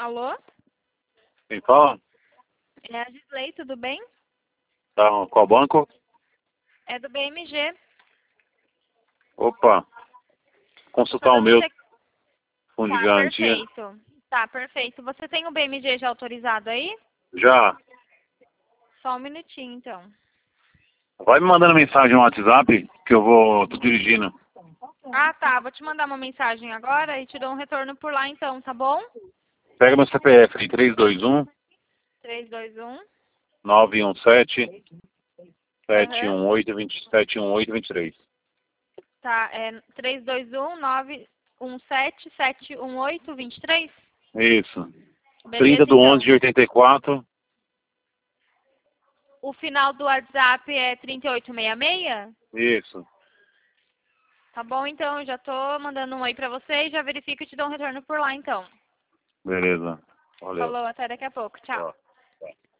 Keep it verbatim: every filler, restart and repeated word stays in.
Alô? Quem fala? É a Gisley, tudo bem? Tá, qual banco? É do B M G. Opa, Tô consultar o dando meu check... fundo de Tá, garantia. perfeito. Tá, perfeito. Você tem o B M G já autorizado aí? Já. Só um minutinho, então. Vai me mandando mensagem no WhatsApp que eu vou, tô dirigindo. Ah, tá. Vou te mandar uma mensagem agora e te dou um retorno por lá, então, tá bom? Pega meu C P F aí, três dois um, três dois um. nove um sete, sete Aham. um oito, vinte sete um oito vinte e três. Tá, é três dois um, nove um sete, sete um oito, dois três? Isso. trinta Beleza, do onze então. de oitenta e quatro. O final do WhatsApp é trinta e oito sessenta e seis? Isso. Tá bom, então. Eu já tô mandando um oi pra você e já verifico e te dou um retorno por lá, então. Beleza. Valeu. Falou, até daqui a pouco. Tchau. Tchau.